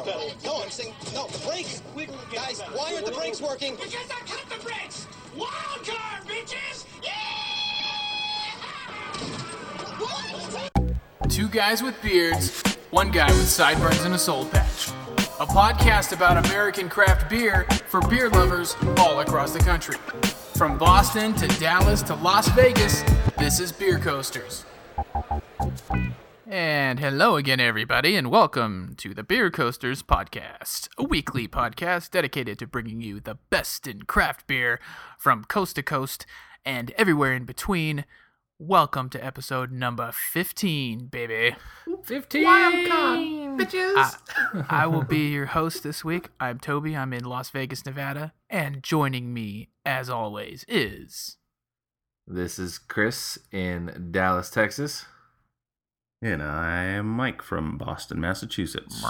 pedal. No, I'm saying, no, brakes. Guys, why aren't the brakes working? Because I cut the brakes! Wild card, bitches! Yeah! Two guys with beards, one guy with sideburns and a soul patch. A podcast about American craft beer for beer lovers all across the country. From Boston to Dallas to Las Vegas, this is Beer Coasters. And hello again, everybody, and welcome to the Beer Coasters podcast, a weekly podcast dedicated to bringing you the best in craft beer from coast to coast and everywhere in between. Welcome to episode number 15, baby. 15! Wild card, bitches! I will be your host this week. I'm Toby. I'm in Las Vegas, Nevada. And joining me, as always, is... This is Chris in Dallas, Texas. And I am Mike from Boston, Massachusetts.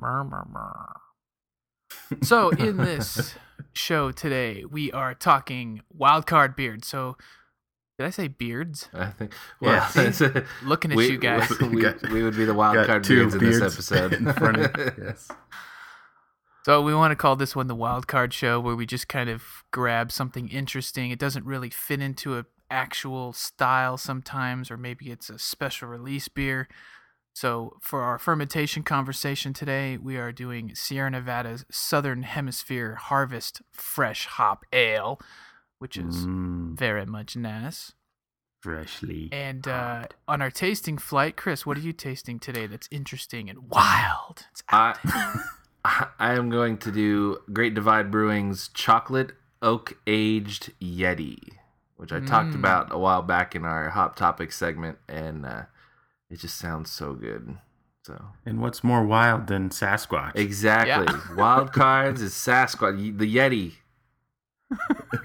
So, in this show today, we are talking wildcard beards. So, did I say beards? I think. Well, Yeah. Looking at you guys. We would be the wild card beards in this episode. In front of, yes. So we want to call this one the Wild Card Show, where we just kind of grab something interesting. It doesn't really fit into an actual style sometimes, or maybe it's a special release beer. So for our fermentation conversation today, we are doing Sierra Nevada's Southern Hemisphere Harvest Fresh Hop Ale, which is very much nice. Freshly. And on our tasting flight, Chris, what are you tasting today that's interesting and wild? It's out there. I am going to do Great Divide Brewing's Chocolate Oak Aged Yeti, which I talked about a while back in our Hop Topic segment, and it just sounds so good. So, And what's more wild than Sasquatch? exactly. Yeah. Wild cards is Sasquatch, the Yeti. What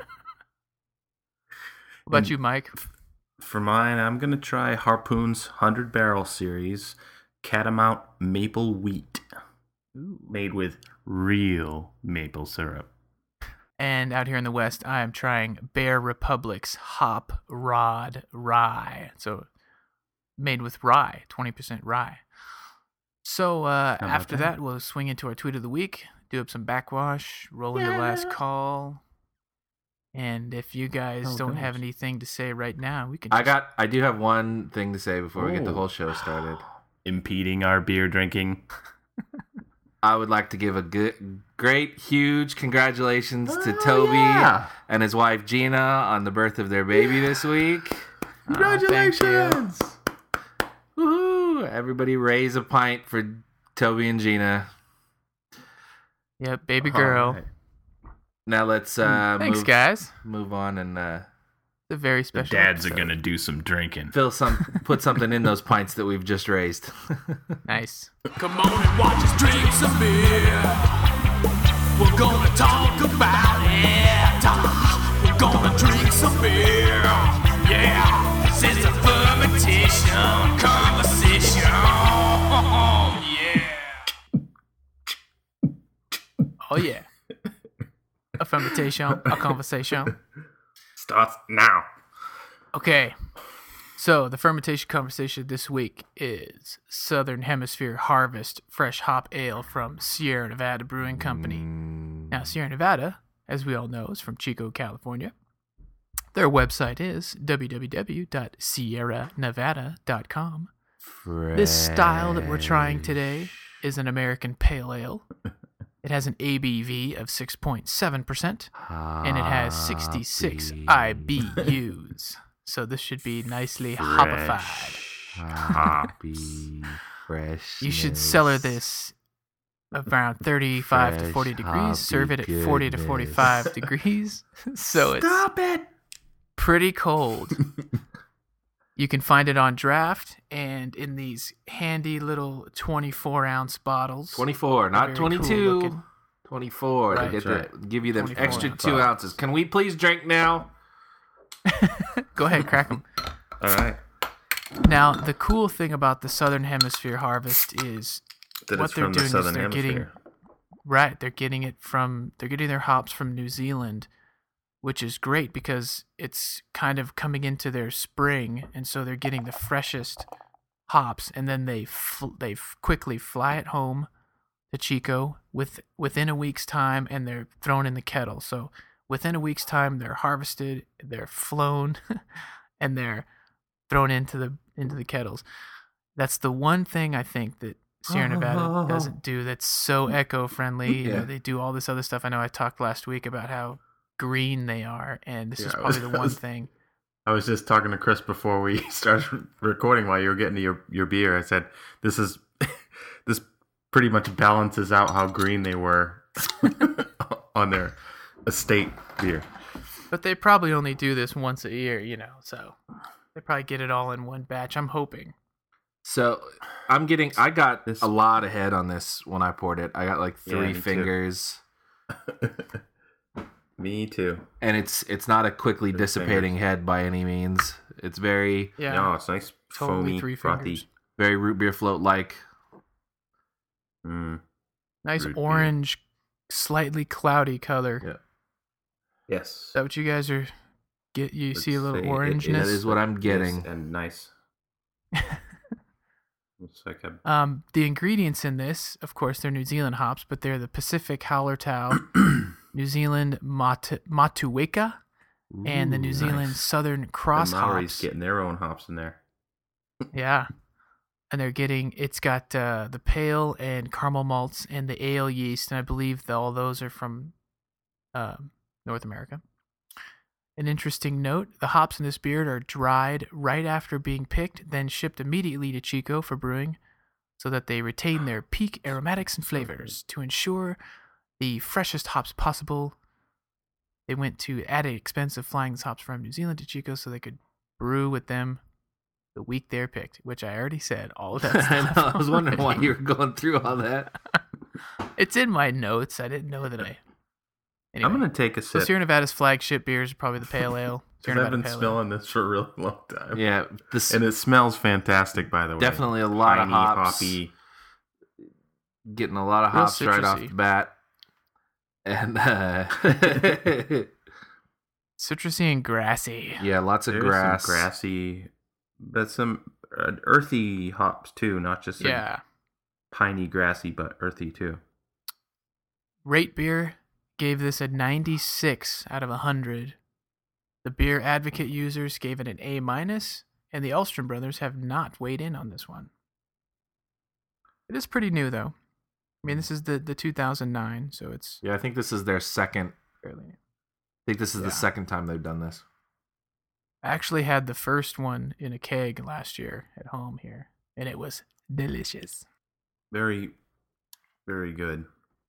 about you, Mike? For mine, I'm going to try Harpoon's 100 Barrel Series Catamount Maple Wheat. Made with real maple syrup. And out here in the West, I am trying Bear Republic's Hop Rod Rye. So, made with rye, 20% rye. So, after that, we'll swing into our tweet of the week, do up some backwash, roll into last call. And if you guys don't have anything to say right now, we can just... I do have one thing to say before we get the whole show started. Impeding our beer drinking. I would like to give a great, huge congratulations to Toby and his wife Gina on the birth of their baby this week. Congratulations! Woohoo! Everybody raise a pint for Toby and Gina. Yep, baby girl. Right. Now let's Thanks, guys. move on and It's a very The special dads are episode. going to do some drinking. put something in those pints that we've just raised. Nice. Come on and watch us drink some beer. We're gonna talk about it. We're gonna drink some beer. Yeah, this is a fermentation conversation. Yeah. Oh, yeah. A fermentation, a conversation. Starts now. Okay, so the fermentation conversation this week is Southern Hemisphere Harvest Fresh Hop Ale from Sierra Nevada Brewing Company. Now, Sierra Nevada, as we all know, is from Chico, California. Their website is www.sierranevada.com. This style that we're trying today is an American Pale Ale. It has an ABV of 6.7%, and it has 66 IBUs. So this should be nicely hopified. Hoppy, fresh. You should cellar this around 35 to 40 Fresh, degrees. Serve it at hoppy 40 to goodness. 45 degrees. So it's pretty cold. You can find it on draft and in these handy little 24-ounce bottles. 24, not Very 22. cool looking. 24 Right. to get give you them 24 extra ounce. 2 ounces. Can we please drink now? Go ahead, crack them. All right. Now, the cool thing about the Southern Hemisphere Harvest is That what it's they're from the doing is Southern they're getting Hemisphere. they're getting their hops from New Zealand, which is great because it's kind of coming into their spring, and so they're getting the freshest hops, and then they quickly fly it home to Chico within a week's time, and they're thrown in the kettle. So within a week's time, they're harvested, they're flown, and they're thrown into the kettles. That's the one thing I think that Sierra Nevada doesn't do that's so eco-friendly. You know, they do all this other stuff. I know I talked last week about how green they are, and this is probably the one thing. I was just talking to Chris before we started recording while you were getting to your beer. I said, this pretty much balances out how green they were on their estate beer. But they probably only do this once a year, you know, so they probably get it all in one batch, I'm hoping. So I got a lot of head on this when I poured it. I got like 3 fingers. Me too. And it's not a quickly dissipating head by any means. It's very no, it's nice, totally foamy, 3 frothy. fingers. Very root beer float like. Nice Root orange, slightly cloudy color. Yeah. Yes. Is that what you guys are you see a little orangeness? That is what I'm getting. And nice. Looks like the ingredients in this, of course, they're New Zealand hops, but they're the Pacific Hallertau, New Zealand Matueka, and the New Zealand Southern Cross the Maori's hops. getting their own hops in there. Yeah. And it's got the pale and caramel malts and the ale yeast, and I believe all those are from North America. An interesting note, the hops in this beer are dried right after being picked, then shipped immediately to Chico for brewing so that they retain their peak aromatics and flavors. To ensure the freshest hops possible, they went to added expense of flying the hops from New Zealand to Chico so they could brew with them the week they're picked, which I already said all of that stuff. I was wondering why you were going through all that. It's in my notes. I didn't know that Anyway, I'm going to take a sip. So Sierra Nevada's flagship beers are probably the Pale Ale. Because I've been smelling this for a really long time. Yeah. And it smells fantastic, by the way. Definitely a lot of hops. Hoppy. Getting a lot of hops right off the bat. And citrusy and grassy. Yeah, lots of grass. Some grassy, but some earthy hops too, not just piney, grassy, but earthy too. Rate Beer gave this a 96 out of 100. The Beer Advocate users gave it an A-, and the Ulstrom brothers have not weighed in on this one. It is pretty new, though. I mean, this is the 2009, so it's... Yeah, I think this is their second... fairly new. I think this is the second time they've done this. I actually had the first one in a keg last year at home here, and it was delicious. Very, very good.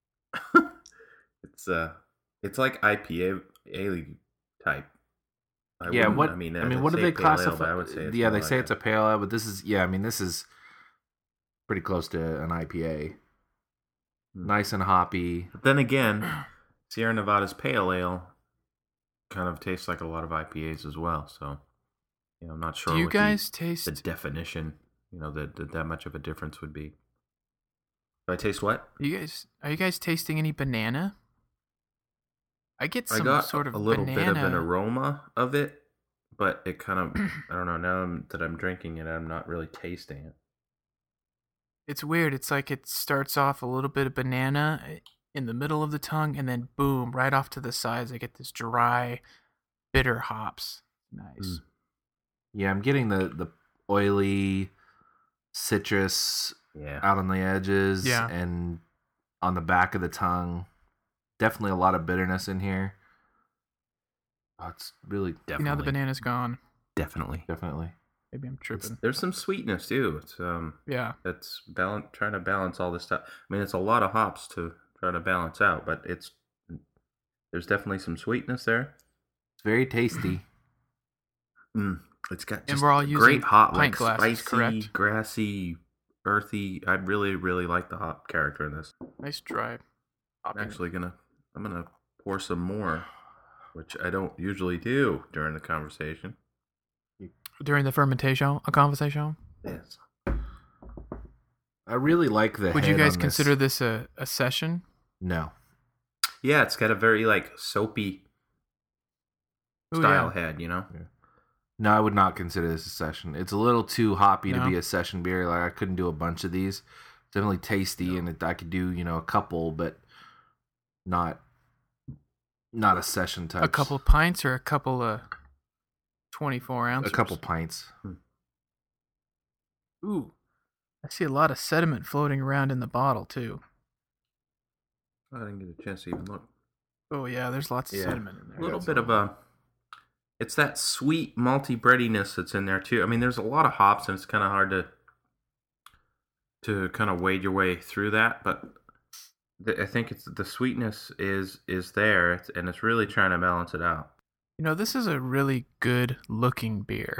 It's like IPA type. What do they classify? I would say they say it's a pale ale, but this is pretty close to an IPA. Nice and hoppy. But then again, Sierra Nevada's pale ale kind of tastes like a lot of IPAs as well. So, I'm not sure. Do you guys taste the definition? That much of a difference would be. Do I taste what? Are you guys tasting any banana? I get some sort of a little banana. bit of an aroma of it, but it kind of I don't know. Now that I'm drinking it, I'm not really tasting it. It's weird. It's like it starts off a little bit of banana in the middle of the tongue, and then boom, right off to the sides, I get this dry, bitter hops. Nice. Yeah, I'm getting the oily citrus out on the edges and on the back of the tongue. Definitely a lot of bitterness in here. Oh, it's really definitely. Now the banana's gone. Definitely. Maybe I'm tripping. There's some sweetness too. It's It's trying to balance all this stuff. I mean, it's a lot of hops to try to balance out, but there's definitely some sweetness there. It's very tasty. It's got and just we're all using great hot, pint like glasses, spicy, correct? grassy, earthy. I really, really like the hop character in this. Nice dry. I'm gonna pour some more, which I don't usually do during the conversation. During the fermentation, a conversation. Yes. I really like the. Would you guys consider this a session? No. Yeah, it's got a very soapy style head, Yeah. No, I would not consider this a session. It's a little too hoppy to be a session beer. Like I couldn't do a bunch of these. definitely tasty, and I could do a couple, but not a session type. A couple pints or a couple of 24 ounces? A couple pints. Ooh, I see a lot of sediment floating around in the bottle too. I didn't get a chance to even look. Oh yeah, there's lots of sediment in there. A little bit of it's that sweet malty breadiness that's in there too. I mean, there's a lot of hops, and it's kind of hard to kind of wade your way through that. But I think it's the sweetness is there, and it's really trying to balance it out. This is a really good looking beer.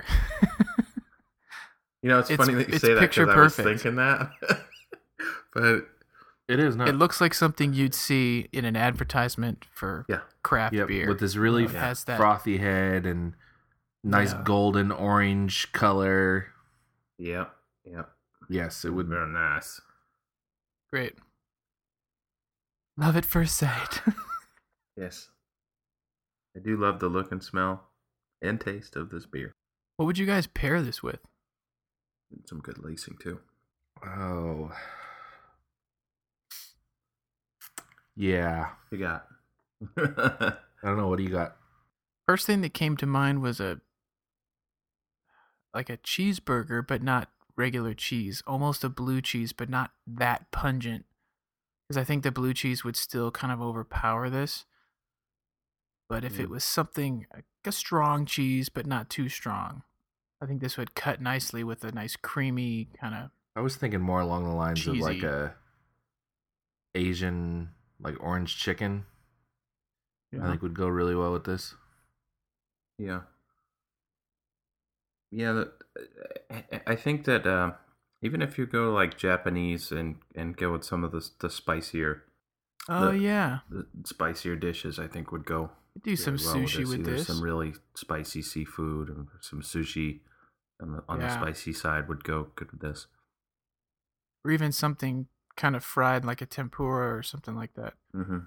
It's funny that you say that because I was thinking that. But it is not. It looks like something you'd see in an advertisement for craft beer. With this really frothy head and nice golden orange color. Yep. Yes, it would be very nice. Great. Love at first sight. Yes. I do love the look and smell and taste of this beer. What would you guys pair this with? Some good lacing too. Oh. Yeah. You got? I don't know. What do you got? First thing that came to mind was a cheeseburger, but not regular cheese. Almost a blue cheese, but not that pungent. Because I think the blue cheese would still kind of overpower this. But if it was something like a strong cheese, but not too strong, I think this would cut nicely with a nice creamy kind of. I was thinking more along the lines cheesy. of like a Asian, like orange chicken. I think would go really well with this. Yeah. Yeah, I think that even if you go like Japanese and go with some of the spicier. The spicier dishes, I think would go. Do some sushi with this. Some really spicy seafood and some sushi on the spicy side would go good with this. Or even something kind of fried like a tempura or something like that. Mm-hmm.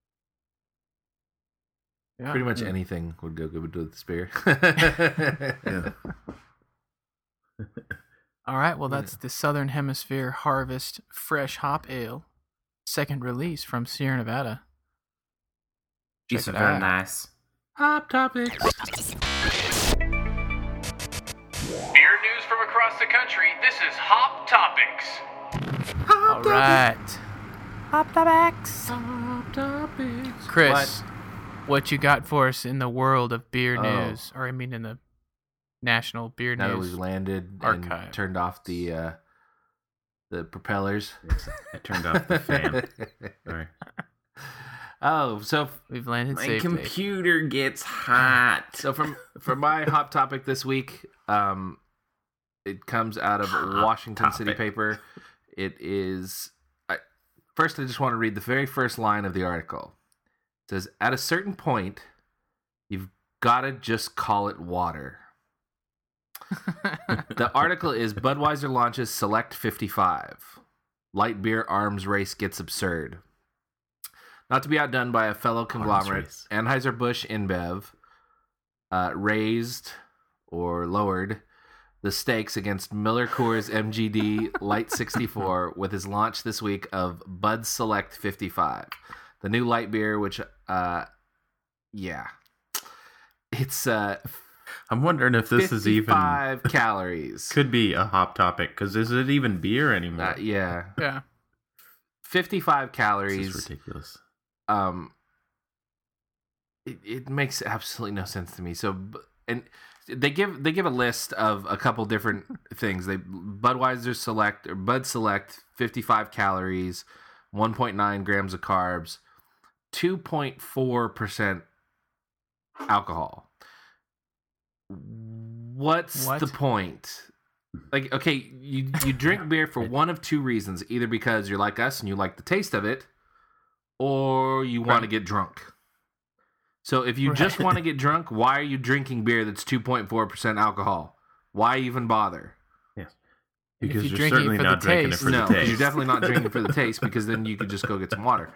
Yeah. Pretty much anything would go good with this beer. Yeah. All right, well, that's the Southern Hemisphere Harvest Fresh Hop Ale. Second release from Sierra Nevada. It's very nice. Hop Topics. Beer news from across the country. This is Hop Topics. All right. Hop Topics. Hop Topics. Chris, what you got for us in the world of beer news? Or I mean in the national beer now news. Now that we've landed archive. And turned off the propellers. Yes, I turned off the fan. Sorry. Oh, so we've landed my safely. Computer gets hot. So for my hop topic this week, it comes out of Washington City Paper. It is. First, I just want to read the very first line of the article. It says, "At a certain point, you've got to just call it water." The article is Budweiser launches Select 55. Light beer arms race gets absurd. Not to be outdone by a fellow conglomerate, Anheuser-Busch InBev raised or lowered the stakes against Miller Coors MGD Light 64 with his launch this week of Bud Select 55. The new light beer, which, it's... I'm wondering if this is even 55 calories. Could be a hop topic because is it even beer anymore? Yeah. 55 calories. This is ridiculous. It makes absolutely no sense to me. So, and they give a list of a couple different things. Budweiser Select or Bud Select 55 calories, 1.9 grams of carbs, 2.4% alcohol. What's the point? Like, okay, you drink beer for one of two reasons. Either because you're like us and you like the taste of it, or you want to get drunk. So if you just want to get drunk, why are you drinking beer that's 2.4% alcohol? Why even bother? Yes. Because you're certainly not drinking it for the taste. You're definitely not drinking it for the taste because then you could just go get some water.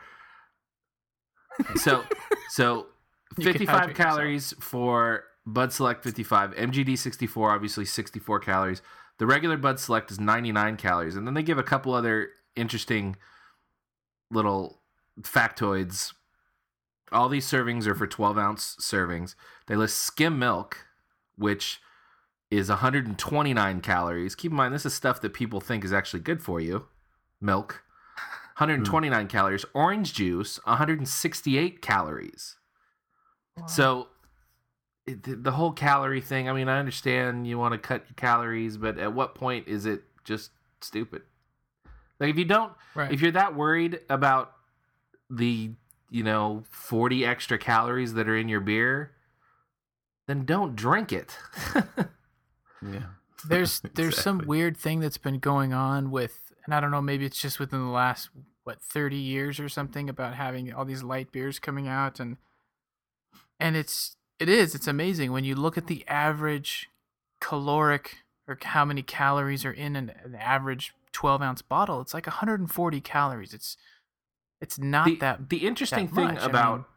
So 55 calories for Bud Select 55, MGD 64, obviously 64 calories. The regular Bud Select is 99 calories. And then they give a couple other interesting little factoids. All these servings are for 12-ounce servings. They list skim milk, which is 129 calories. Keep in mind, this is stuff that people think is actually good for you. Milk, 129 calories. Orange juice, 168 calories. Wow. So the whole calorie thing, I mean, I understand you want to cut your calories, but at what point is it just stupid? Like, if you don't, if you're that worried about the, 40 extra calories that are in your beer, then don't drink it. Yeah. There's some weird thing that's been going on with, and I don't know, maybe it's just within the last 30 years or something, about having all these light beers coming out, and it's amazing when you look at the average caloric, or how many calories are in an average 12-ounce bottle. It's like 140 calories. It's not the interesting thing about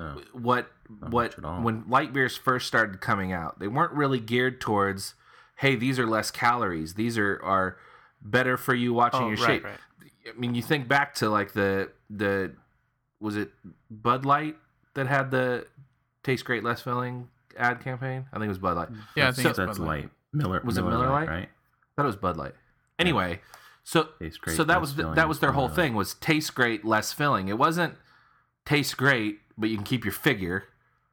when light beers first started coming out, they weren't really geared towards, hey, these are less calories, these are better for you watching your shape. Right. I mean, you think back to like the was it Bud Light that had the taste great, less filling ad campaign? I think it was Bud Light. Yeah, I think that's Bud Light. Miller Light, right? I thought it was Bud Light. Anyway, so that was their whole thing, was taste great, less filling. It wasn't taste great, but you can keep your figure.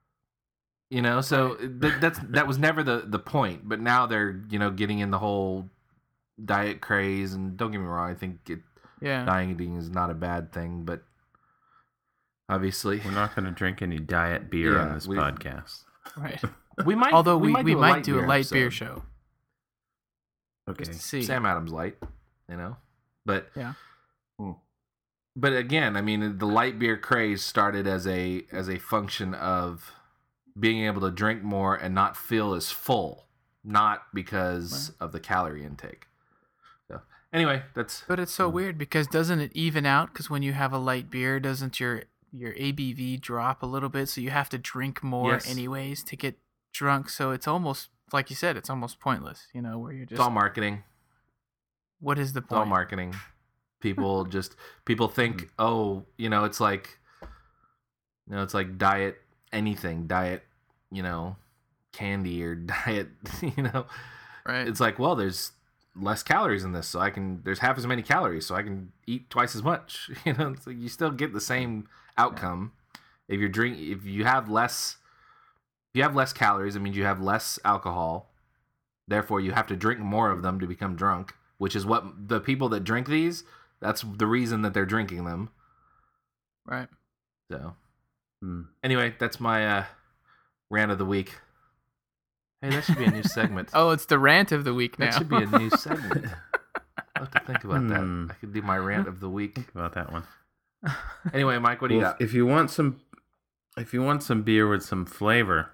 So that was never the point. But now they're getting in the whole diet craze, and don't get me wrong, I think dieting is not a bad thing, but obviously we're not going to drink any diet beer on this podcast. Right. We might, although we might do a light beer show. Okay. Sam Adams light, but yeah. But again, I mean, the light beer craze started as a function of being able to drink more and not feel as full, not because of the calorie intake. So anyway, But it's so weird, because doesn't it even out? Because when you have a light beer, doesn't your ABV drop a little bit? So you have to drink more anyways to get drunk. So it's almost, like you said, it's almost pointless. Where you're just, it's all marketing. What is the point? It's all marketing. People think, it's like, it's like diet anything, diet, candy, or diet, Right. It's like, well, there's less calories in this, so there's half as many calories, so I can eat twice as much. It's like you still get the same outcome. If you have less calories, it means you have less alcohol. Therefore, you have to drink more of them to become drunk, which is what the people that drink these, that's the reason that they're drinking them. Right. So, anyway, that's my rant of the week. Hey, that should be a new segment. Oh, it's the rant of the week now. That should be a new segment. I'll have to think about that. I could do my rant of the week. Think about that one. Anyway, Mike, what do you got? If you want some beer with some flavor,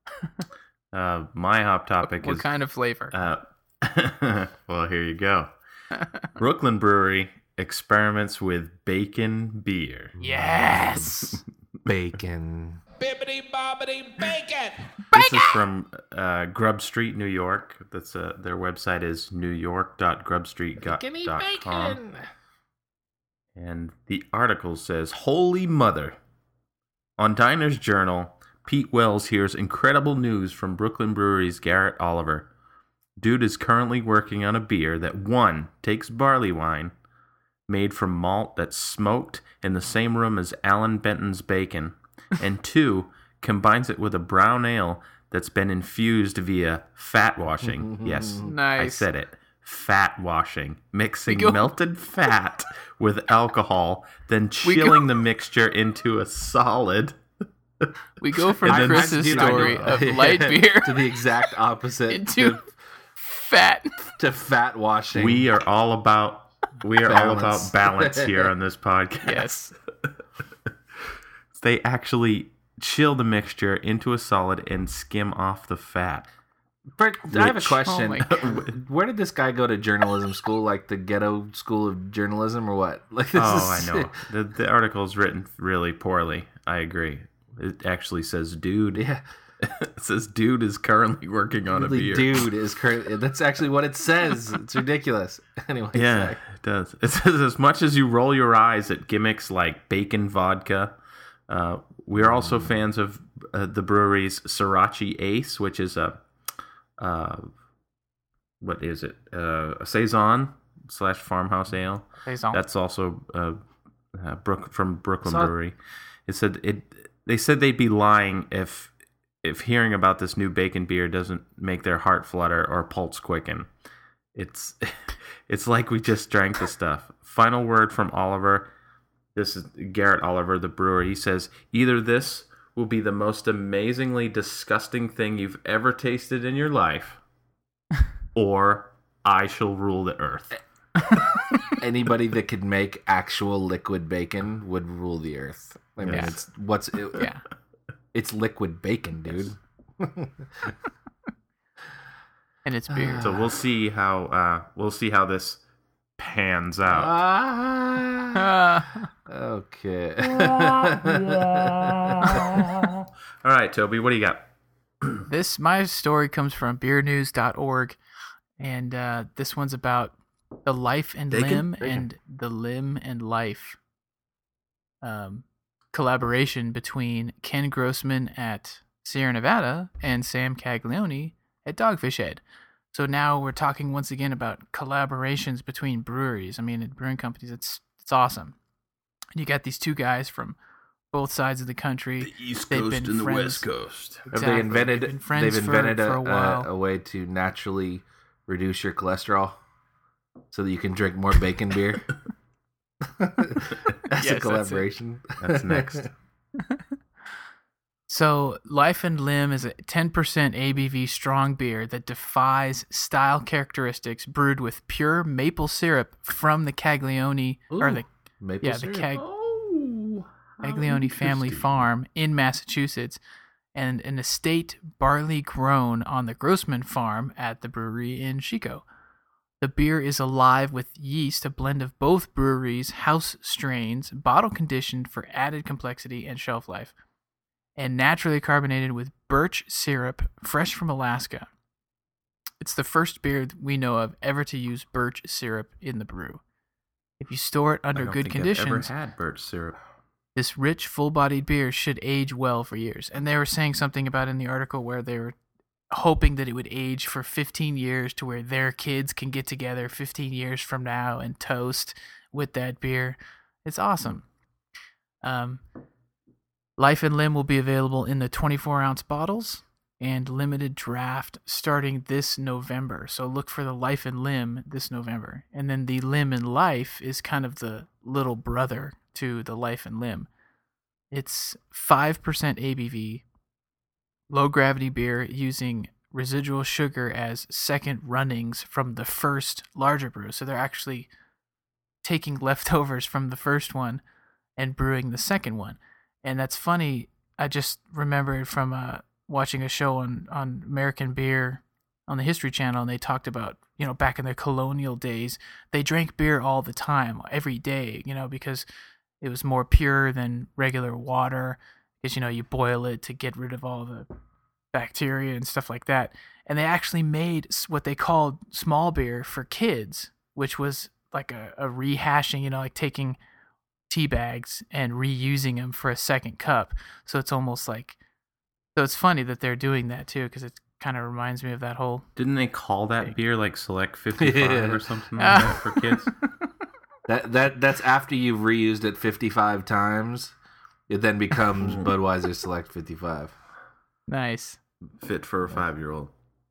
my hot topic is... What kind of flavor? Well, here you go. Brooklyn Brewery experiments with bacon beer. Yes! Bacon. Bibbity bobbity bacon! This is from Grub Street, New York. That's their website is newyork.grubstreet.com. And the article says, Holy Mother. On Diner's Journal, Pete Wells hears incredible news from Brooklyn Brewery's Garrett Oliver. Dude is currently working on a beer that, 1, takes barley wine, made from malt that's smoked in the same room as Alan Benton's bacon, and 2, combines it with a brown ale that's been infused via fat washing. Yes, nice. I said it. Fat washing. Mixing melted fat with alcohol, then chilling the mixture into a solid. We go from Chris's story of light beer to the exact opposite. Into fat. To fat washing. We are all about balance here on this podcast. Yes. They actually chill the mixture into a solid and skim off the fat. Bert, I have a question. Where did this guy go to journalism school? Like the ghetto school of journalism, or what? Like this I know. The article is written really poorly. I agree. It actually says dude. Yeah. It says dude is currently working on a Really, beer. dude is currently. That's actually what it says. It's ridiculous. Anyway, Yeah, sorry. it does. It says, as much as you roll your eyes at gimmicks like bacon vodka, we are also fans of the brewery's Sriracha Ace, which is a what is it? A saison / farmhouse ale. Saison. That's also from Brooklyn So- Brewery. They said they'd be lying if hearing about this new bacon beer doesn't make their heart flutter or pulse quicken. It's like we just drank the stuff. Final word from Oliver. This is Garrett Oliver, the brewer. He says, either this will be the most amazingly disgusting thing you've ever tasted in your life, or I shall rule the earth. Anybody that could make actual liquid bacon would rule the earth. I mean, Yeah. Yeah. It's liquid bacon, dude. And it's beer. So we'll see how this pans out. Okay. All right, Toby, what do you got? My story comes from beernews.org, and this one's about the Life and Limb and the Limb and Life collaboration between Ken Grossman at Sierra Nevada and Sam Caglione at Dogfish Head. So now we're talking once again about collaborations between breweries. I mean, brewing companies. It's awesome. And you got these two guys from both sides of the country. East They've Coast been and the friends. West Coast. Have they invented? They've been friends They've invented for a while. a way to naturally reduce your cholesterol, so that you can drink more bacon beer. That's Yes, a collaboration. That's next. So, Life and Limb is a 10% ABV strong beer that defies style characteristics, brewed with pure maple syrup from the Caglione or the Maple syrup. Caglione family farm in Massachusetts, and an estate barley grown on the Grossman farm at the brewery in Chico. The beer is alive with yeast, a blend of both breweries' house strains, bottle conditioned for added complexity and shelf life, and naturally carbonated with birch syrup fresh from Alaska. It's the first beer we know of ever to use birch syrup in the brew. If you store it under good conditions, I've ever had birch syrup. this rich, full-bodied beer should age well for years. And they were saying something about in the article where they were hoping that it would age for 15 years to where their kids can get together 15 years from now and toast with that beer. It's awesome. Life and Limb will be available in the 24-ounce bottles and limited draft starting this November. So look for the Life and Limb this November. And then the Limb and Life is kind of the little brother to the Life and Limb. It's 5% ABV, low-gravity beer using residual sugar as second runnings from the first larger brew. So they're actually taking leftovers from the first one and brewing the second one. And that's funny. I just remembered from watching a show on American beer on the History Channel, and they talked about, back in the colonial days, they drank beer all the time, every day, because it was more pure than regular water, because, you boil it to get rid of all the bacteria and stuff like that. And they actually made what they called small beer for kids, which was like a rehashing, like taking tea bags and reusing them for a second cup. So it's almost like, so it's funny that they're doing that too, because it kind of reminds me of that whole. Didn't they call that beer like Select 55 or something like that for kids? That's after you've reused it 55 times. It then becomes Budweiser Select 55. Nice. Fit for a 5-year-old.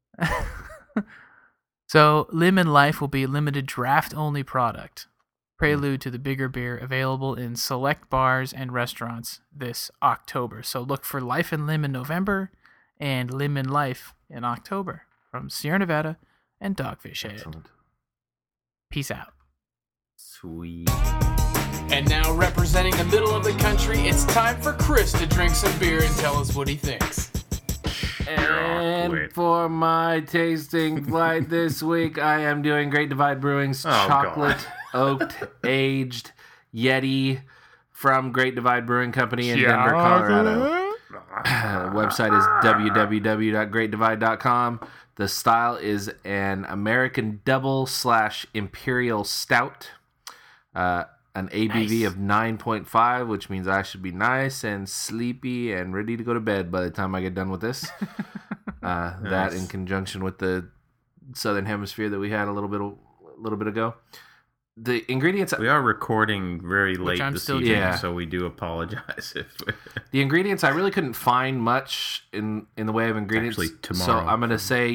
So Limb and Life will be a limited draft-only product, prelude to the bigger beer, available in select bars and restaurants this October. So look for Life and Limb in November and Limb and Life in October from Sierra Nevada and Dogfish Head. Excellent. Peace out. Sweet. And now, representing the middle of the country, it's time for Chris to drink some beer and tell us what he thinks. And for my tasting flight this week, I am doing Great Divide Brewing's chocolate oaked aged Yeti from Great Divide Brewing Company in Denver, Colorado. Website is www.greatdivide.com. The style is an American double / imperial stout. An ABV of 9.5, which means I should be nice and sleepy and ready to go to bed by the time I get done with this. That in conjunction with the Southern Hemisphere that we had a little bit ago. The ingredients... We are recording very late I'm this still evening, doing. so we do apologize if... The ingredients, I really couldn't find much in the way of ingredients. Actually, tomorrow. So I'm going to say,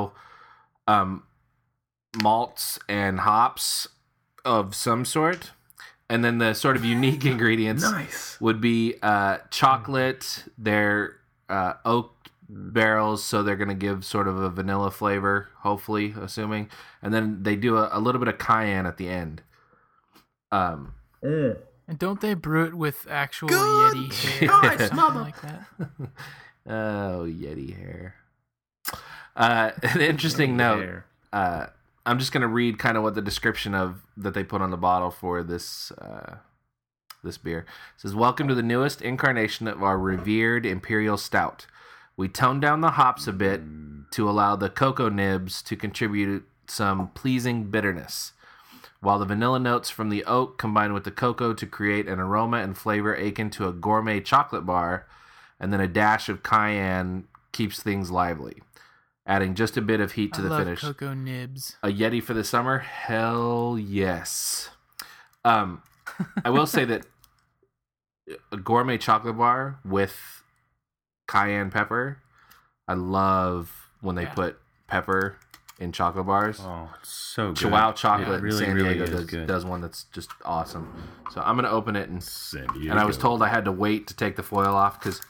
malts and hops of some sort. And then the sort of unique ingredients would be chocolate, they're oak barrels, so they're going to give sort of a vanilla flavor, hopefully, assuming. And then they do a little bit of cayenne at the end. And don't they brew it with actual Yeti hair or something like that? Oh, Yeti hair. An interesting note. I'm just going to read kind of what the description of that they put on the bottle for this this beer. It says, "Welcome to the newest incarnation of our revered Imperial Stout. We toned down the hops a bit to allow the cocoa nibs to contribute some pleasing bitterness, while the vanilla notes from the oak combine with the cocoa to create an aroma and flavor akin to a gourmet chocolate bar, and then a dash of cayenne keeps things lively, adding just a bit of heat to the finish." Cocoa nibs. A Yeti for the summer? Hell yes. I will say that a gourmet chocolate bar with cayenne pepper, I love when they put pepper in chocolate bars. Oh, it's so good. Chihuahua Chocolate really, San really Diego is good. does one that's just awesome. So I'm going to open it, and San Diego. and I was told I had to wait to take the foil off because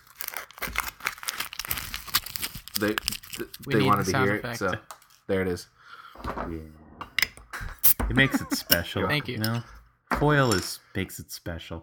they need wanted the to hear sound it. effect. So there it is. It makes it special. Thank you. Foil makes it special.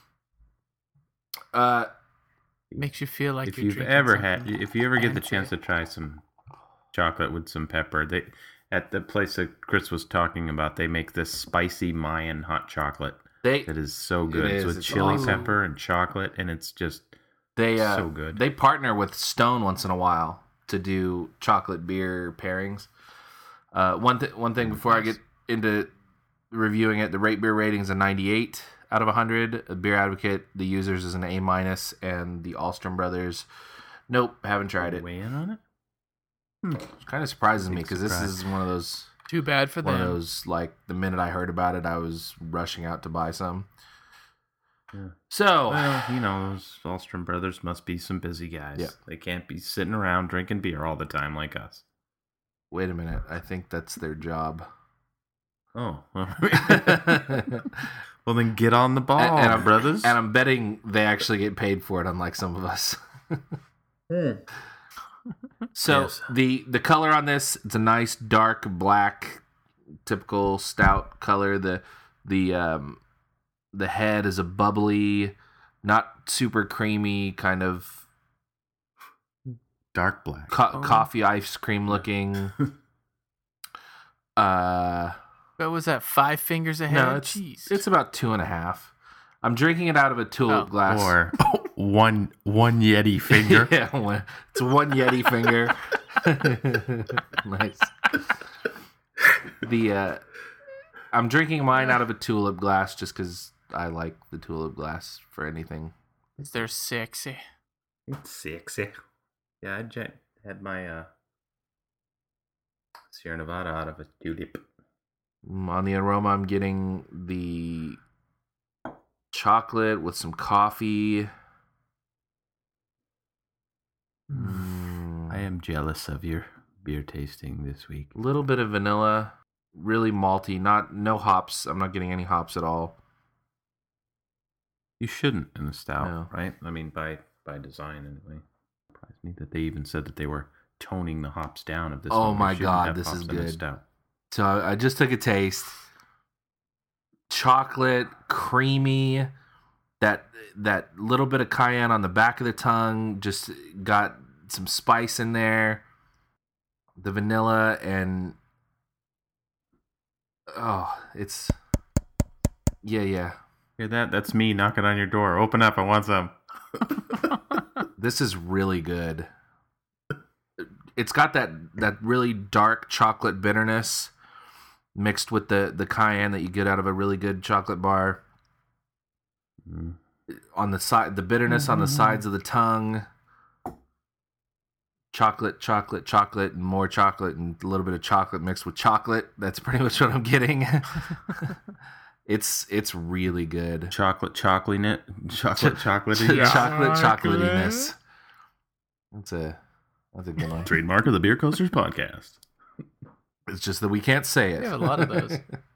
Makes you feel like If you're you've drinking ever something if you ever get the fancy. chance to try some chocolate with some pepper, at the place that Chris was talking about, they make this spicy Mayan hot chocolate that is so good. is. It's with It's chili awesome. pepper and chocolate, and it's just so good. They partner with Stone once in a while to do chocolate beer pairings. One thing before I get into reviewing it, the Rate Beer rating is a 98 out of 100. The Beer Advocate, the users, is an A-, and the Alstrom brothers, nope, haven't tried it. Weigh in on it? It kind of surprises me because this surprise. is one of those Too bad for them. like the minute I heard about it, I was rushing out to buy some. Yeah. So Well, those Alstrom brothers must be some busy guys. Yeah. They can't be sitting around drinking beer all the time like us. wait a minute, I think that's their job. Oh. Well, then get on the ball, and brothers. And I'm betting they actually get paid for it, unlike some of us. So Yes. the color on this, it's a nice dark black, typical stout color. The head is a bubbly, not super creamy, kind of Dark black. coffee ice cream looking. What was that? 5 fingers ahead? No, Jeez. it's about 2.5. I'm drinking it out of a tulip glass. Or one Yeti finger. Yeah, it's one Yeti finger. Nice. I'm drinking mine out of a tulip glass just because I like the tulip glass for anything. They're sexy. It's sexy. Yeah, I had my Sierra Nevada out of a tulip. On the aroma, I'm getting the chocolate with some coffee. I am jealous of your beer tasting this week. A little bit of vanilla, really malty. No hops. I'm not getting any hops at all. You shouldn't in the stout, No. right? I mean, by design anyway. Surprised me that they even said that they were toning the hops down of this. Oh one. We my shouldn't God, have this hops is in a good. stout. So I just took a taste. Chocolate, creamy, that little bit of cayenne on the back of the tongue, just got some spice in there. The vanilla and it's yeah. Hear that? That's me knocking on your door. Open up, I want some. This is really good. It's got that really dark chocolate bitterness mixed with the cayenne that you get out of a really good chocolate bar. On the side, the bitterness on the sides of the tongue. Chocolate, and more chocolate, and a little bit of chocolate mixed with chocolate. That's pretty much what I'm getting. It's really good. Chocolate chocolatey. Chocolate chocolatiness. That's a good one. Trademark of the Beer Coasters podcast. It's just that we can't say it. We have a lot of those.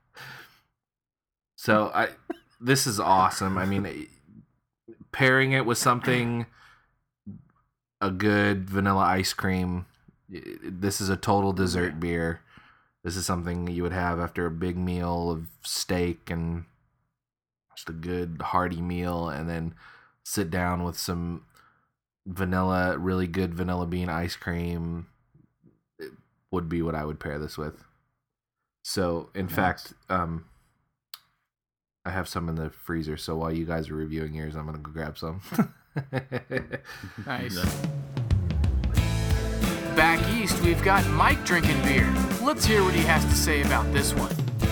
So this is awesome. I mean, pairing it with something, a good vanilla ice cream. This is a total dessert beer. This is something you would have after a big meal of steak and just a good hearty meal, and then sit down with some really good vanilla bean ice cream. It would be what I would pair this with. So, in fact, I have some in the freezer, so while you guys are reviewing yours, I'm going to go grab some. Nice. Back east, we've got Mike drinking beer. Let's hear what he has to say about this one.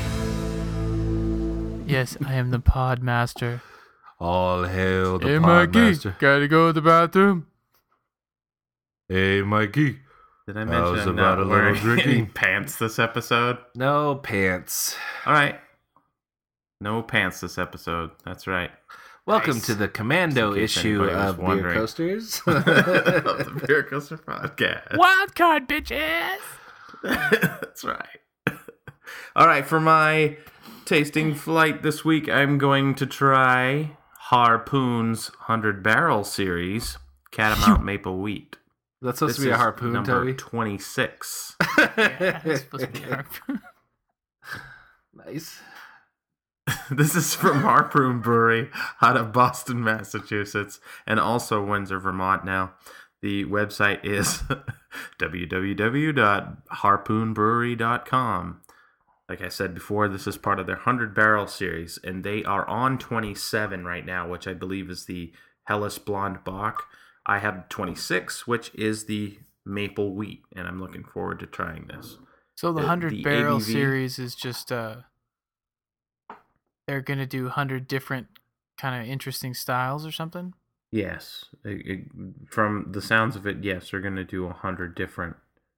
Yes, I am the pod master. All hail the Hey, pod Mikey, master. gotta go to the bathroom. Hey, Mikey. Did I How's mention I'm about not a little wearing drinking? any pants this episode? No pants. All right. No pants this episode. That's right. Welcome Nice. to the Commando In case issue anybody was of Beer wondering. Coasters. The Beer Coaster podcast. Wildcard, bitches! That's right. All right, for my tasting flight this week, I'm going to try Harpoon's 100 Barrel Series Catamount Maple Wheat. That's supposed This to be a is harpoon, number Toby. 26. Yeah, it's supposed to be harpoon. Nice. This is from Harpoon Brewery out of Boston, Massachusetts, and also Windsor, Vermont now. The website is www.harpoonbrewery.com. Like I said before, this is part of their 100 Barrel Series, and they are on 27 right now, which I believe is the Helles Blonde Bock. I have 26, which is the Maple Wheat, and I'm looking forward to trying this. So the The 100 Barrel ABV series is just, they're going to do 100 different kind of interesting styles or something? Yes, from the sounds of it, yes, they're going to do 100 different,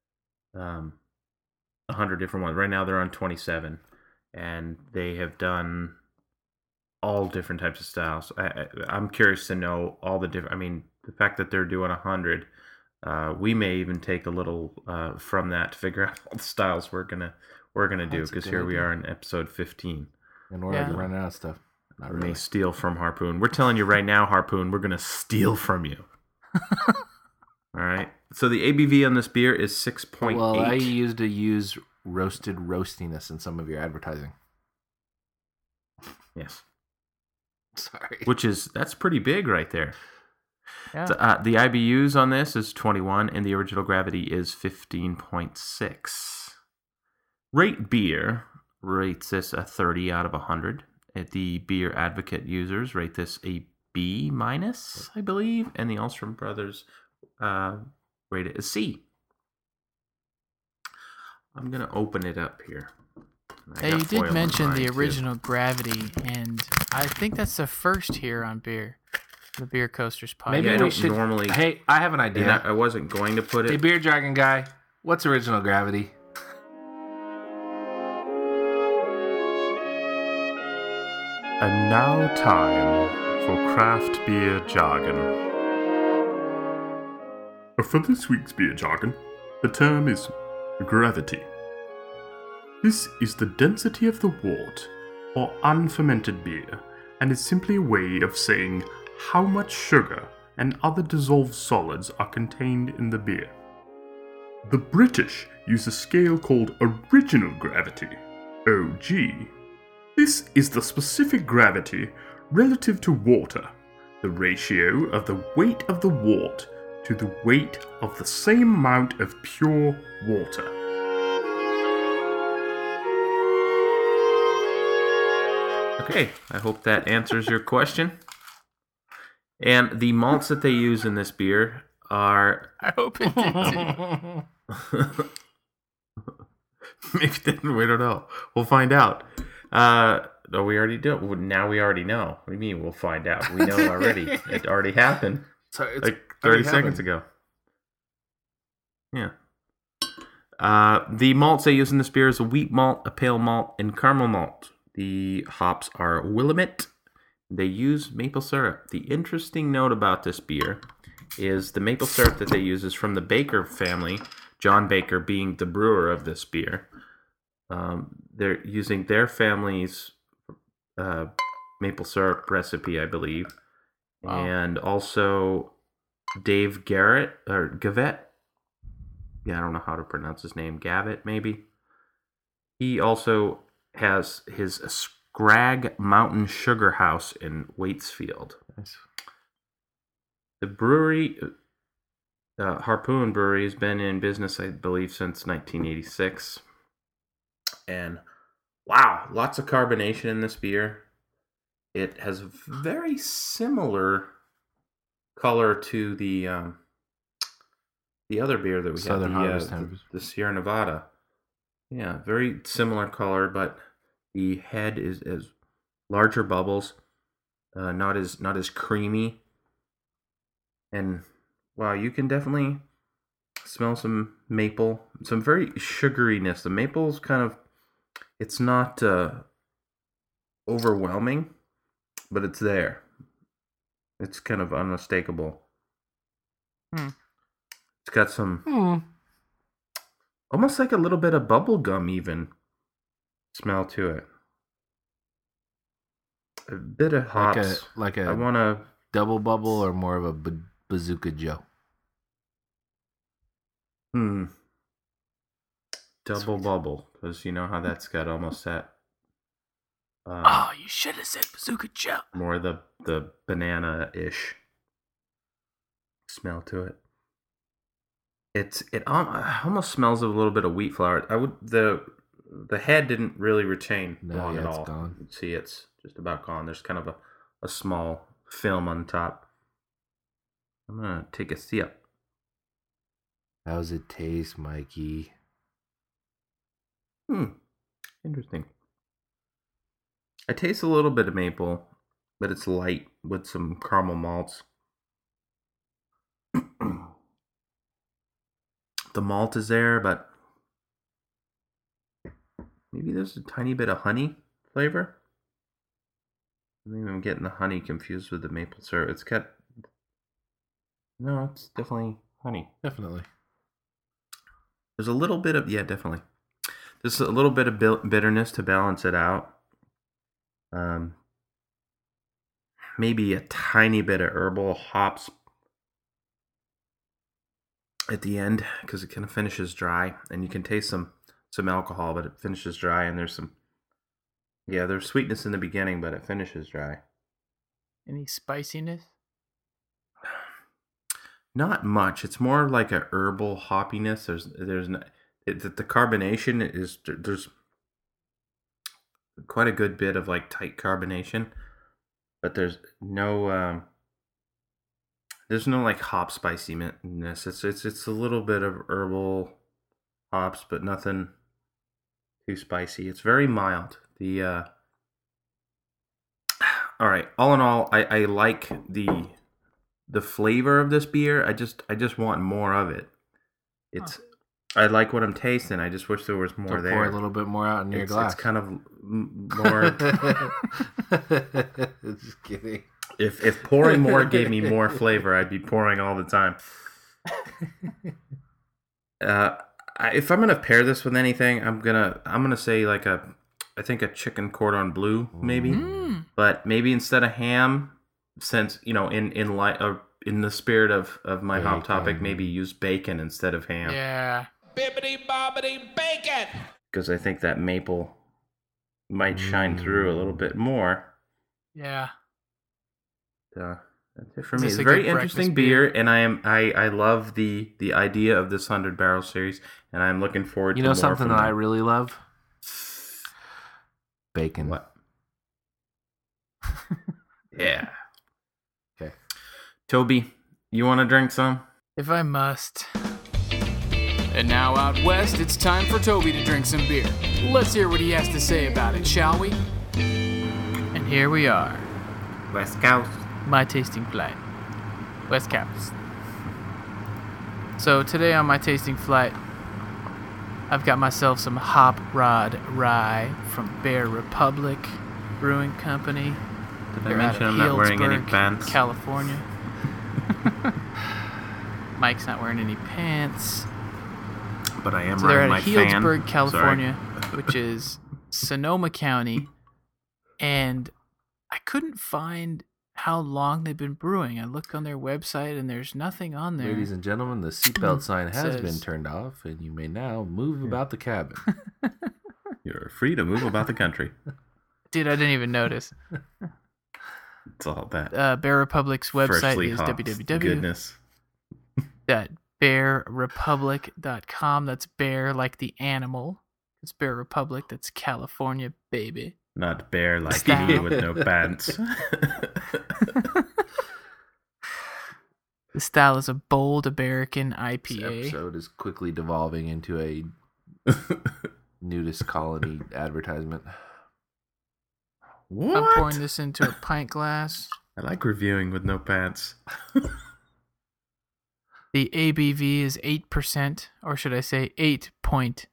100 different ones. Right now, they're on 27, and they have done all different types of styles. I'm curious to know all the different. I mean, the fact that they're doing 100, we may even take a little from that to figure out all the styles we're gonna do, That's a because good here we idea. are in episode 15. And we're already running out of stuff. Not We really. may steal from Harpoon. We're telling you right now, Harpoon, we're going to steal from you. All right. So the ABV on this beer is 6.8. Well, I used to use roasted roastiness in some of your advertising. Yes. Sorry. That's pretty big right there. Yeah. So, the IBUs on this is 21, and the original gravity is 15.6. Rate Beer rates this a 30 out of 100. The Beer Advocate users rate this a B minus, I believe, and the Alstrom brothers rate it a C. I'm gonna open it up here. I Hey, got you foil did on mention mine, the too. original gravity, and I think that's the first here on beer. The Beer Coasters podcast. Maybe Yeah, I we don't should. normally- Hey, I have an And idea. I wasn't going to put Hey, it. Beer Dragon guy, what's original gravity? And now time for craft beer jargon. For this week's beer jargon, the term is gravity. This is the density of the wort, or unfermented beer, and is simply a way of saying how much sugar and other dissolved solids are contained in the beer. The British use a scale called original gravity, OG. This is the specific gravity relative to water, the ratio of the weight of the wort to the weight of the same amount of pure water. Okay, I hope that answers your question. And the malts that they use in this beer are I hope it did too. maybe it didn't. We don't know. We'll find out. No, we already do. Now we already know. What do you mean we'll find out? We know already. It already happened. So it's Like 30 already seconds happened. ago. Yeah. The malts they use in this beer is a wheat malt, a pale malt, and caramel malt. The hops are Willamette. They use maple syrup. The interesting note about this beer is the maple syrup that they use is from the Baker family, John Baker being the brewer of this beer. They're using their family's maple syrup recipe, I believe. Wow. And also Dave Garrett, or Gavet. Yeah, I don't know how to pronounce his name. Gavitt, maybe. He also has his Scrag Mountain Sugar House in Waitsfield. Nice. The brewery, Harpoon Brewery, has been in business, I believe, since 1986. And wow, lots of carbonation in this beer. It has very similar color to the other beer that we Southern had, Harvest. the Sierra Nevada. Yeah, very similar color, but the head is larger bubbles, not as creamy. And wow, you can definitely smell some maple, some very sugariness. The maple's kind of, it's not overwhelming, but it's there. It's kind of unmistakable. It's got some almost like a little bit of bubble gum even smell to it. A bit of hops. Like I a want to double bubble or more of a Bazooka Joe. double bubble, because you know how that's got almost that Oh, you should have said Bazooka Joe. more the banana-ish smell to it. It almost smells of a little bit of wheat flour. The head didn't really retain long at it's all. gone. You can see it's just about gone. There's kind of a small film on top. I'm gonna take a sip. How's it taste, Mikey? Interesting. I taste a little bit of maple, but it's light with some caramel malts. The malt is there, but maybe there's a tiny bit of honey flavor. Maybe I'm getting the honey confused with the maple syrup. No, it's definitely honey. Definitely. There's a little bit of, definitely. There's a little bit of bitterness to balance it out. Maybe a tiny bit of herbal hops at the end, because it kind of finishes dry, and you can taste some alcohol, but it finishes dry, and there's sweetness in the beginning, but it finishes dry. Any spiciness? Not much. It's more like a herbal hoppiness. The carbonation is, there's quite a good bit of like tight carbonation, but there's no like hop spiciness. It's a little bit of herbal hops, but nothing too spicy. It's very mild. All right. All in all, I like the flavor of this beer. I just want more of it. I like what I'm tasting. I just wish there was more there. Pour a little bit more out in your glass. It's kind of more. Just kidding. If pouring more gave me more flavor, I'd be pouring all the time. If I'm gonna pair this with anything, I'm gonna say like I think a chicken cordon bleu maybe, but maybe instead of ham, since in the spirit of my hop topic, maybe use bacon instead of ham. Yeah. Bibbity bobbity bacon! Because I think that maple might shine through a little bit more. Yeah. That's it for Is me. this It's a a very good interesting breakfast beer, and I love the idea of this 100 Barrel series, and I'm looking forward to You know more something from that I them. really love? Bacon. What? Yeah. Okay. Toby, you want to drink some? If I must. And now out west, it's time for Toby to drink some beer. Let's hear what he has to say about it, shall we? And here we are. West Coast. My tasting flight. West Coast. So today on my tasting flight, I've got myself some Hop Rod Rye from Bear Republic Brewing Company. Did I They're out mention of I'm not wearing any Healdsburg, pants? California. Mike's not wearing any pants. But I am So they're wearing out my of Healdsburg, fan. California, which is Sonoma County. And I couldn't find how long they've been brewing. I looked on their website and there's nothing on there. Ladies and gentlemen, the seatbelt sign has Says- been turned off, and you may now move about the cabin. You're free to move about the country. Dude, I didn't even notice. It's all that Bear Republic's website freshly is hopped goodness. www.bearrepublic.com. That's bear like the animal. It's Bear Republic. That's California, baby. Not bear like Style. me with no pants. The style is a bold American This IPA. episode is quickly devolving into a nudist colony advertisement. What? I'm pouring this into a pint glass. I like reviewing with no pants. The ABV is 8%, or should I say 8.0%.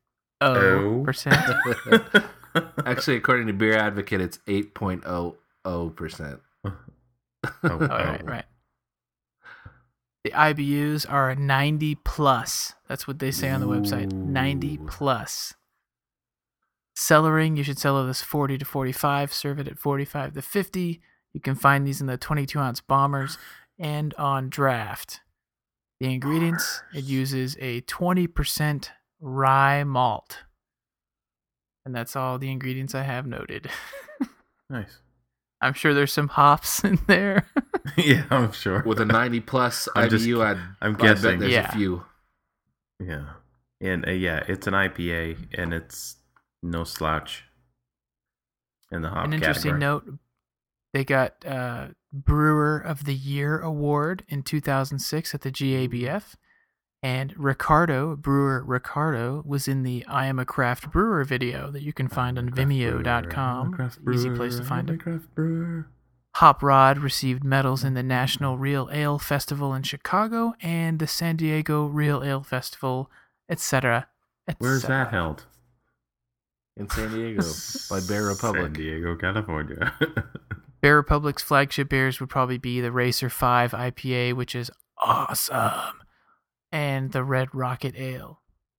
Actually, according to Beer Advocate, it's 8.00%. Oh, right. The IBUs are a 90 plus. That's what they say on the website. 90 plus. Cellaring, you should cellar this 40 to 45. Serve it at 45 to 50. You can find these in the 22-ounce bombers and on draft. The ingredients, it uses a 20% rye malt. And that's all the ingredients I have noted. Nice. I'm sure there's some hops in there. Yeah, I'm sure. With a 90 plus I'm just- IBU, I'm I bet guessing. there's Yeah. a few. Yeah. And yeah, it's an IPA and it's no slouch in the hop An interesting category. note, they got Brewer of the Year award in 2006 at the GABF. And Brewer Ricardo, was in the I Am a Craft Brewer video that you can find on Vimeo.com. Easy place to find it. Hop Rod received medals in the National Real Ale Festival in Chicago and the San Diego Real Ale Festival, etc. Where's that held? In San Diego by Bear Republic. San Diego, California. Bear Republic's flagship beers would probably be the Racer 5 IPA, which is awesome, and the Red Rocket Ale.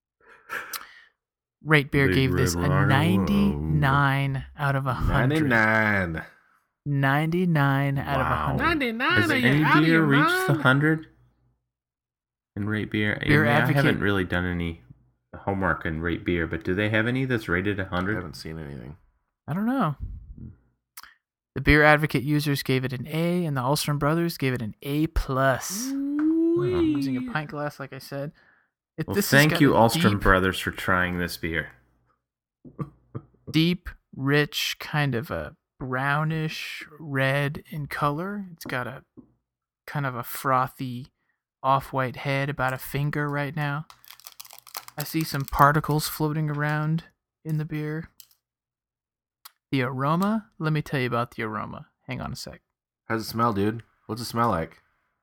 Rate Beer Big gave this Red a Rocket. 99 out of 100. 99. 99 out of Wow. 100. Has any beer reached the 100 in rate beer? Beer I Advocate- haven't really done any homework in rate beer, but do they have any that's rated I 100? haven't seen anything. I don't know. The Beer Advocate users gave it an A, and the Alstrom brothers gave it an A+. Using a pint glass, like I said. Well, This has thank got you, a Alstrom deep- Brothers, for trying this beer. Deep, rich, kind of a brownish red in color. It's got a kind of a frothy off-white head, about a finger right now. I see some particles floating around in the beer. The aroma, let me tell you about the aroma. Hang on a sec. How's it smell, dude? What's it smell like?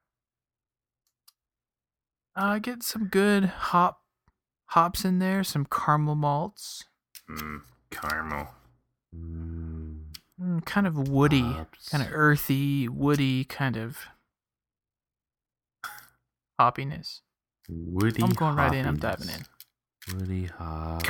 I get some good hops in there, some caramel malts. Caramel. Kind of woody, Hops. kind of earthy, woody, kind of hoppiness. Woody. I'm going right in. I'm hoppiness. diving in. Woody hop.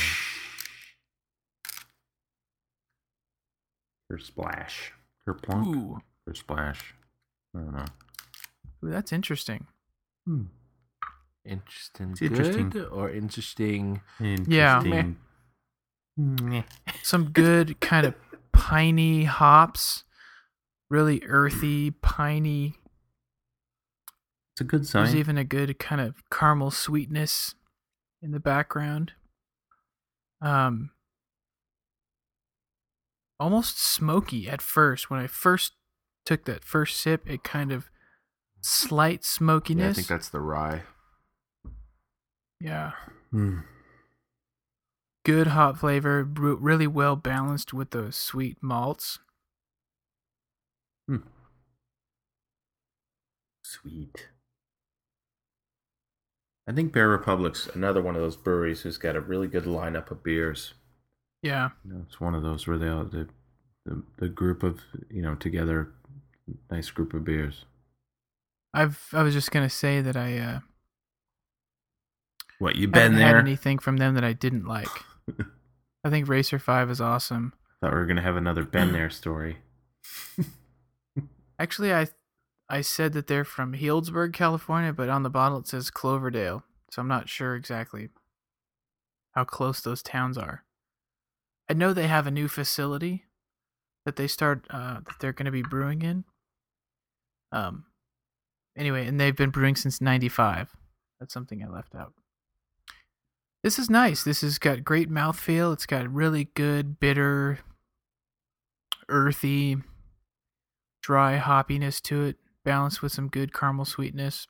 Her splash. Her plunk. Ooh, Her splash. I don't know. ooh, that's interesting. Interesting. It's interesting. Good or interesting? Yeah. Interesting. Meh. Some good kind of piney hops, really earthy, piney. It's a good There's sign. even a good kind of caramel sweetness in the background. Almost smoky at first. When I first took that first sip, it kind of slight Yeah, I smokiness. think that's the rye. Yeah. Hmm. Good hop flavor, really well balanced with those sweet malts. Sweet. I think Bear Republic's another one of those breweries who's got a really good lineup of beers. Yeah. You know, it's one of those where they all the group of together, nice group of beers. I was just gonna say that I What, you haven't been had there? anything from them that I didn't like. I think Racer 5 is awesome. Thought we were gonna have another been there story. Actually, I said that they're from Healdsburg, California, but on the bottle it says Cloverdale, so I'm not sure exactly how close those towns are. I know they have a new facility that that they're going to be brewing in. Anyway, and they've been brewing since '95. That's something I left out. This is nice. This has got great mouthfeel. It's got really good, bitter, earthy, dry hoppiness to it, balanced with some good caramel sweetness.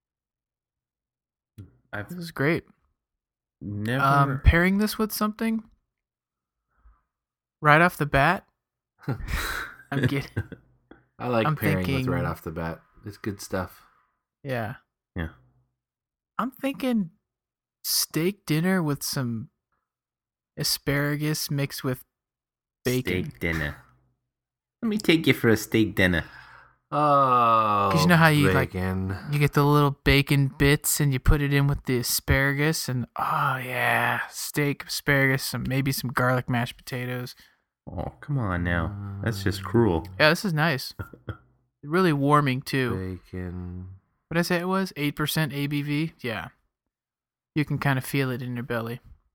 I've This is great. never. Pairing this with something right off the bat. I'm getting. I like I'm pairing thinking- with right off the bat. It's good stuff. Yeah. Yeah. I'm thinking steak dinner with some asparagus mixed with bacon. Steak dinner. Let me take you for a steak dinner. Oh, 'Cause you know how you, like, bacon. You get the little bacon bits and you put it in with the asparagus, and oh yeah, steak, asparagus, maybe some garlic mashed potatoes. Oh, come on now. That's just cruel. Yeah, this is nice. Really warming too. Bacon. What did I say it was? 8% ABV? Yeah. You can kind of feel it in your belly.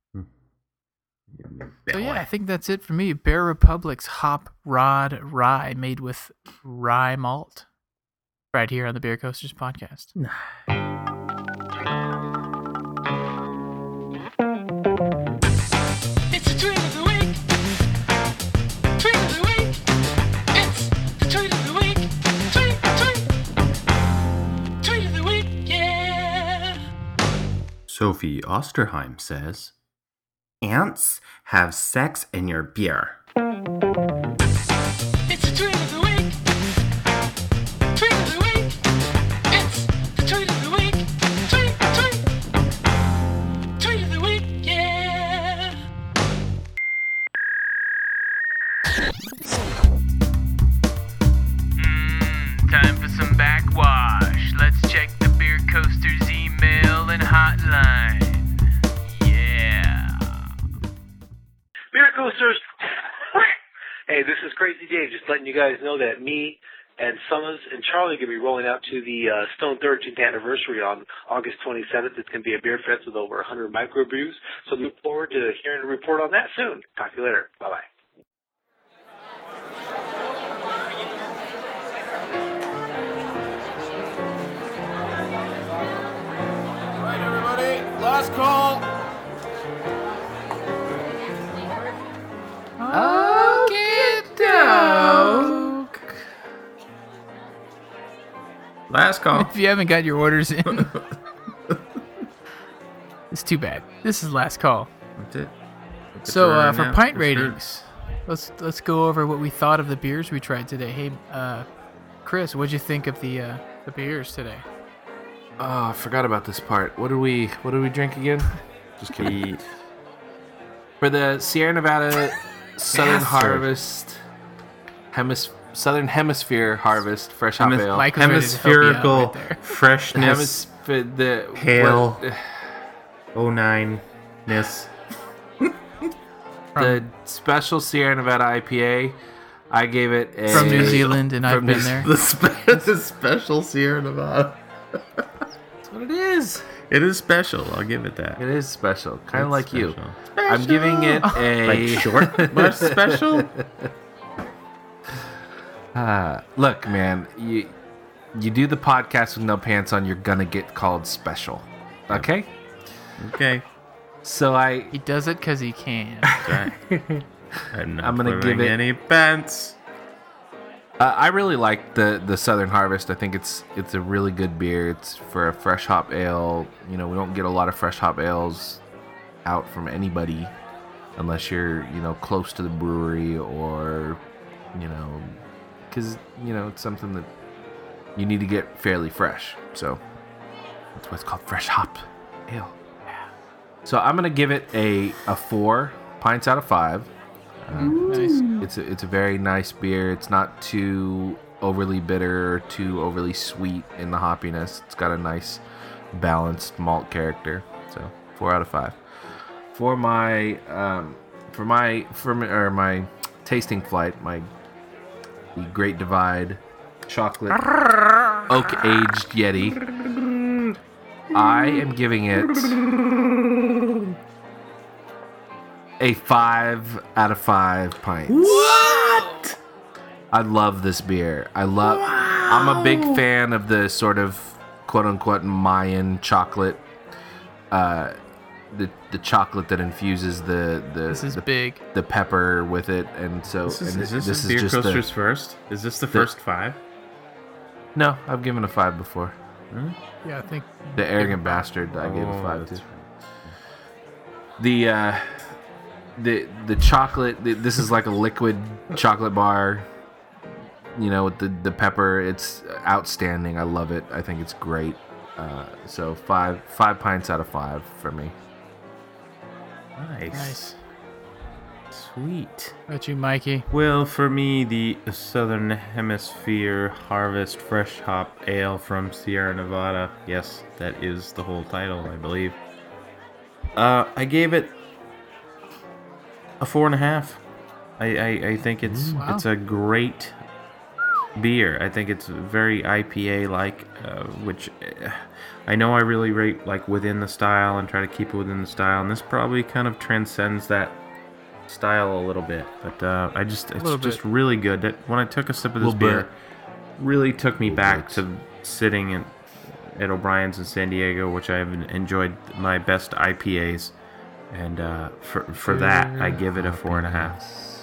So yeah, I think that's it for me. Bear Republic's Hop Rod Rye made with rye malt. Right here on the Beer Coasters podcast. It's the tweet of the week. Tweet of the week. It's the tweet of the week. Tweet of the week. Yeah. Sophie Osterheim says, "Ants have sex in your beer." It's the tweet of the week. Tweet of the week. It's the tweet of the week. Tweet of the week. Yeah. Time for some backwash. Let's check the Beer Coasters email and hotline. Yeah. Beer Coasters. Hey, this is Crazy Dave. Just letting you guys know that me and Summers and Charlie are going to be rolling out to the Stone 13th anniversary on August 27th. It's going to be a beer fest with over 100 microbrews. So look forward to hearing a report on that soon. Talk to you later. Bye-bye. All right, everybody. Last call. Last call. If you haven't got your orders in, it's too bad. This is last call. That's it. So for pint ratings, let's go over what we thought of the beers we tried today. Hey, Chris, what'd you think of the beers today? Oh, I forgot about this part. What did we drink again? Just kidding. For the Sierra Nevada Southern Harvest Southern Hemisphere Harvest Fresh Hop Ale. Mike was ready to help you out Hemispherical right there. freshness, pale, 09-ness. The special Sierra Nevada IPA. I gave it a From New Zealand, and I've from been New- there. The special Sierra Nevada. That's what it is. It is special. I'll give it that. It is special, kind of It's like you. special. I'm giving it a Like short but special. Look, man, you do the podcast with no pants on, you're gonna get called special. Okay? Okay. So He does it because he can. Right. I'm not I'm gonna wearing give it- any pants. I really like the Southern Harvest. I think it's a really good beer. It's for a fresh hop ale. You know, we don't get a lot of fresh hop ales out from anybody unless you're, you know, close to the brewery or, you know, because, you know, it's something that you need to get fairly fresh. So that's why it's called fresh hop ale. So I'm gonna give it a 4 pints out of 5. Nice. It's a very nice beer. It's not too overly bitter or too overly sweet in the hoppiness. It's got a nice balanced malt character. So 4 out of 5. For my tasting flight, the Great Divide chocolate oak aged Yeti, I am giving it a 5 out of 5 pints. What? I love this beer. I'm a big fan of the sort of quote unquote Mayan chocolate. The chocolate that infuses This is big. the pepper with it, and so Is and this Beer just Coaster's first? Is this the first 5? No, I've given a 5 before. Yeah, I think The Arrogant Bastard, I gave a 5 that's to. The chocolate. This is like a liquid chocolate bar. You know, with the pepper. It's outstanding. I love it. I think it's great. So 5 pints out of 5 for me. nice. Sweet. How about you, Mikey? Well, for me, the Southern Hemisphere Harvest Fresh Hop Ale from Sierra Nevada. Yes, that is the whole title, I believe. I gave it a 4.5. I think it's Wow. it's a great beer. I think it's very IPA-like, which I know I really rate like within the style and try to keep it within the style. And this probably kind of transcends that style a little bit, but it's just really good. That when I took a sip of this Little beer, bit. really took me back bit. to sitting at O'Brien's in San Diego, which I've enjoyed my best IPAs, and for that I give it a 4.5.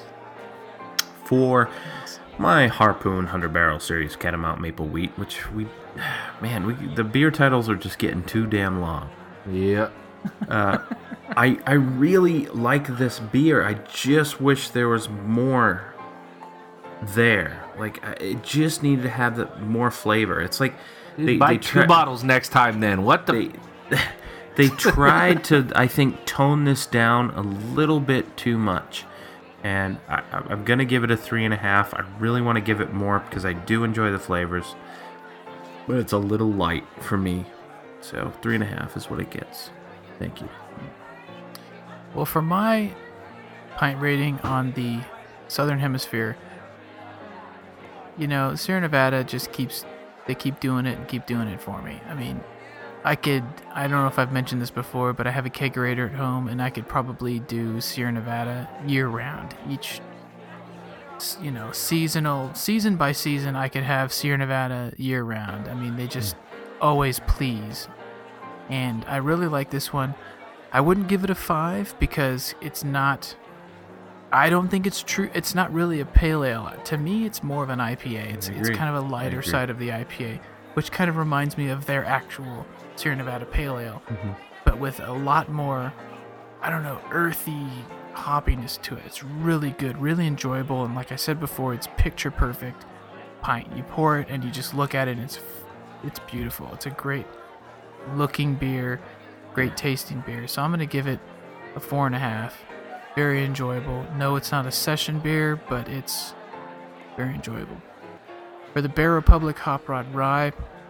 For my Harpoon 100 Barrel Series Catamount Maple Wheat, which the beer titles are just getting too damn long. Yeah. I really like this beer. I just wish there was more there. Like, it just needed to have more flavor. It's like Buy 2 bottles next time. Then what the? They tried to, I think, tone this down a little bit too much. And I'm going to give it a 3.5. I really want to give it more because I do enjoy the flavors. But it's a little light for me. So 3.5 is what it gets. Thank you. Well, for my pint rating on the Southern Hemisphere, you know, Sierra Nevada just keeps doing it and keep doing it for me. I mean, I don't know if I've mentioned this before, but I have a kegerator at home, and I could probably do Sierra Nevada year round. Each, you know, season by season, I could have Sierra Nevada year round. I mean, they just always please. And I really like this one. I wouldn't give it a 5 because it's not... I don't think it's true. It's not really a pale ale. To me, it's more of an IPA. It's kind of a lighter side of the IPA, which kind of reminds me of their actual Sierra Nevada Pale Ale, but with a lot more, I don't know, earthy hoppiness to it. It's really good, really enjoyable, and like I said before, it's picture perfect pint. You pour it and you just look at it, and it's beautiful. It's a great looking beer, great tasting beer. So I'm gonna give it a 4.5. Very enjoyable. No, it's not a session beer, but it's very enjoyable. For the Bear Republic Hop Rod Rye,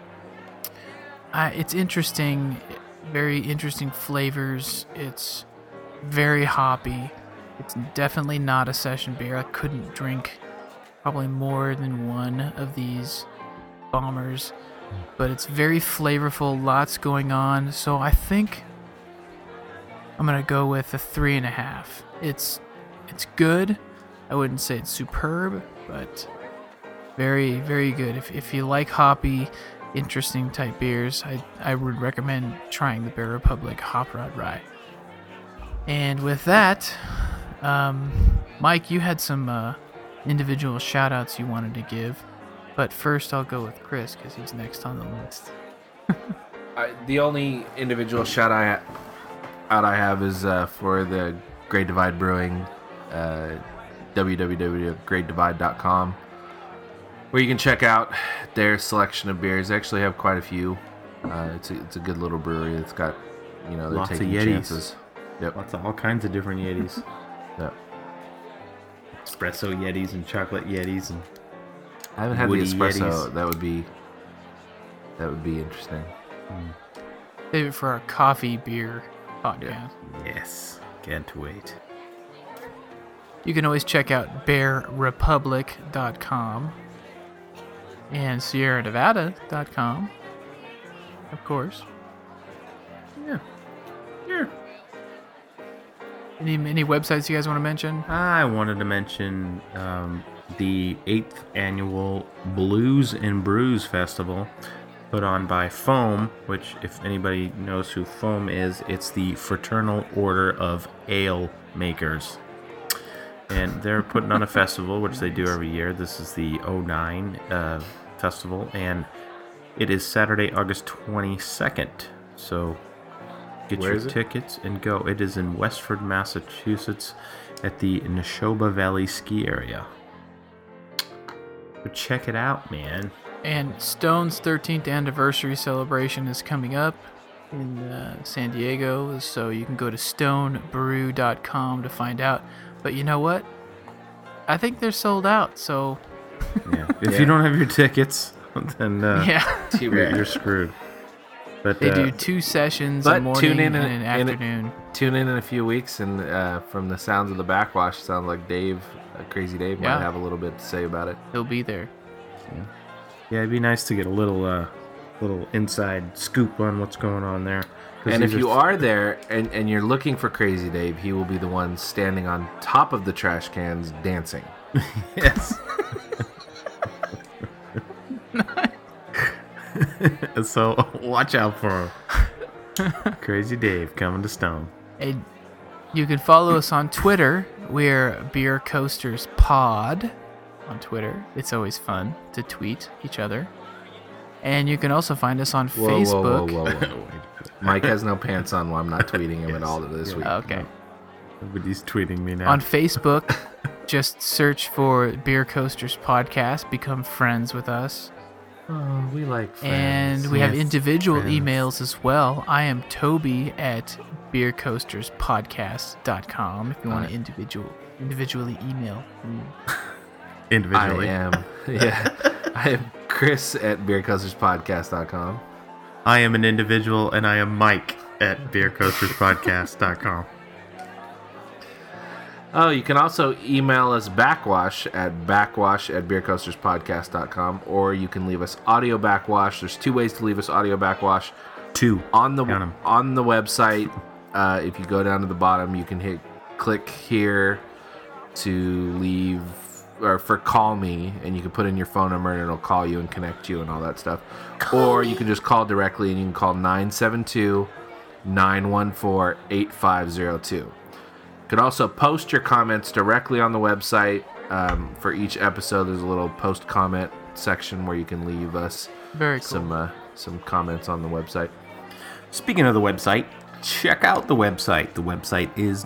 it's interesting, very interesting flavors. It's very hoppy. It's definitely not a session beer. I couldn't drink probably more than one of these bombers, but it's very flavorful, lots going on. So I think I'm gonna go with a 3.5. It's good. I wouldn't say it's superb, but very, very good. If you like hoppy, interesting type beers, I would recommend trying the Bear Republic Hop Rod Rye. And with that, Mike, you had some individual shout-outs you wanted to give. But first, I'll go with Chris because he's next on the list. The only individual shout out I have is for the Great Divide Brewing, www.greatdivide.com, where you can check out their selection of beers. They actually have quite a few. It's a good little brewery. It's got, they're Lots of taking Yetis. chances. Yep. Lots of all kinds of different Yetis. Yep. Espresso Yetis and chocolate Yetis and I haven't had the Woody espresso. Yetis. That would be interesting. Save it for our coffee beer podcast. yes, can't wait. You can always check out bearrepublic.com and sierranevada.com, of course. Yeah. Any websites you guys want to mention? I wanted to mention the 8th annual Blues and Brews Festival put on by Foam, which, if anybody knows who Foam is, it's the Fraternal Order of Ale Makers. And they're putting on a festival, which they do every year. This is the 09 festival, and it is Saturday, August 22nd. So get Where your is it? tickets and go. It is in Westford, Massachusetts at the Neshoba Valley Ski Area. So check it out, man. And Stone's 13th anniversary celebration is coming up in San Diego, so you can go to stonebrew.com to find out. But you know what? I think they're sold out, so Yeah. If you don't have your tickets, then yeah. you're screwed. But They do 2 sessions, but a morning tune in and and- an and- afternoon. Tune in a few weeks, and from the sounds of the backwash, sounds like Crazy Dave, Yeah. might have a little bit to say about it. He'll be there. yeah, it'd be nice to get a little inside scoop on what's going on there. 'Cause And if these you are there and you're looking for Crazy Dave, he will be the one standing on top of the trash cans dancing. yes. So watch out for him. Crazy Dave coming to Stone. And you can follow us on Twitter. We're Beer Coasters Pod on Twitter. It's always fun to tweet each other. And you can also find us on Whoa, Facebook. whoa, whoa, whoa, whoa. Mike has no pants on while I'm not tweeting him at all this week. Okay. Nobody's tweeting me now. On Facebook, just search for Beer Coasters Podcast. Become friends with us. Oh, we like friends. And we have Yes, individual friends. emails as well. I am Toby at beercoasterspodcast.com if you want to individually email me. Individually. I am. Yeah. I am Chris at beercoasterspodcast.com. I am an individual, and I am Mike at beercoasterspodcast.com. Oh, you can also email us backwash at beercoasterspodcast.com, or you can leave us audio backwash. There's 2 ways to leave us audio backwash. 2. On the Count 'em. on the website, if you go down to the bottom, you can click here to leave or for call me, and you can put in your phone number and it'll call you and connect you and all that stuff. You can just call directly, and you can call 972-914-8502. You could also post your comments directly on the website. For each episode, there's a little post comment section where you can leave us Very cool. some comments on the website. Speaking of the website, check out the website. The website is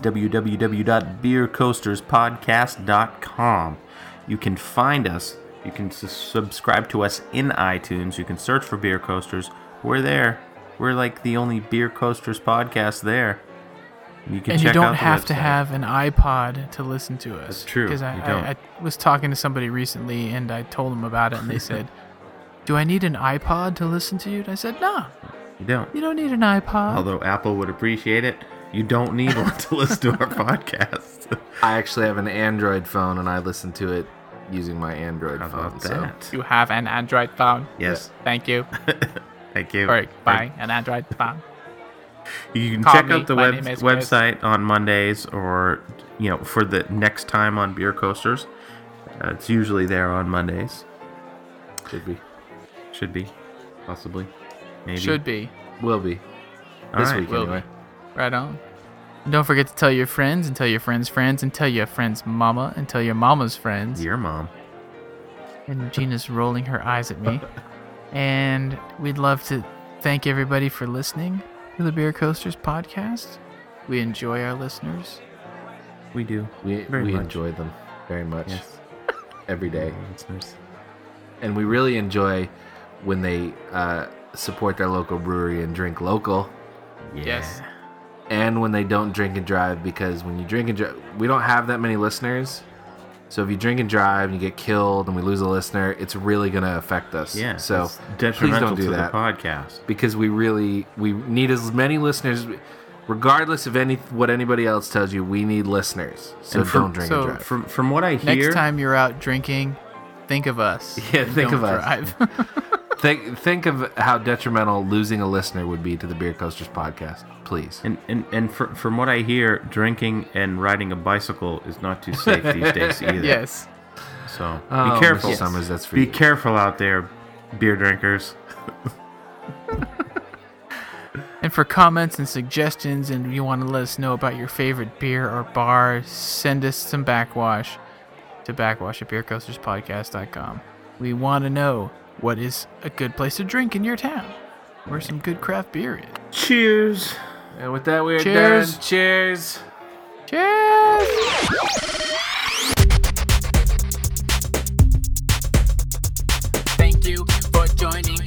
www.beercoasterspodcast.com. You can find us. You can subscribe to us in iTunes. You can search for Beer Coasters. We're there. We're like the only Beer Coasters podcast there. You can And check you out don't the have to website. have an iPod to listen to us. That's true. Because You don't. I was talking to somebody recently, and I told them about it, and they said, "Do I need an iPod to listen to you?" And I said, "No, You don't. you don't need an iPod." Although Apple would appreciate it, you don't need one to listen to our podcast. I actually have an Android phone, and I listen to it using my Android How phone. about that? You have an Android phone. Yes. Thank you. Thank you. All right, bye. An Android phone. You can Call check me. out the My name is Chris. website on Mondays, or for the next time on Beer Coasters. It's usually there on Mondays. Should be. Should be, possibly, maybe. Should be. Will be. All This right. week, Will anyway. Right on. And don't forget to tell your friends and tell your friends' friends and tell your friend's mama and tell your mama's friends. Your mom. And Gina's rolling her eyes at me. And we'd love to thank everybody for listening to the Beer Coasters podcast. We enjoy our listeners. We do. We Very much. enjoy them very much. Yes. Every day. Listeners. And we really enjoy when they support their local brewery and drink local. Yeah. Yes. And when they don't drink and drive, because when you drink and drive, we don't have that many listeners. So if you drink and drive and you get killed and we lose a listener, it's really going to affect us. Yeah. So it's please detrimental don't do to that. the podcast. Because we need as many listeners, regardless of what anybody else tells you. We need listeners. So And don't drink and drive. From what I hear, Next time you're out drinking, think of us. Yeah, and think don't of us. drive. Think of how detrimental losing a listener would be to the Beer Coasters podcast. Please. and from what I hear, drinking and riding a bicycle is not too safe these days either. Yes. So Oh, be careful. Mr. Summers, that's for Be you. careful out there, beer drinkers. And for comments and suggestions, and you want to let us know about your favorite beer or bar, send us some backwash to backwash@beercoasterspodcast.com. We want to know what is a good place to drink in your town, where some good craft beer is. Cheers. And with that, we're Cheers. done. Cheers. Cheers! Thank you for joining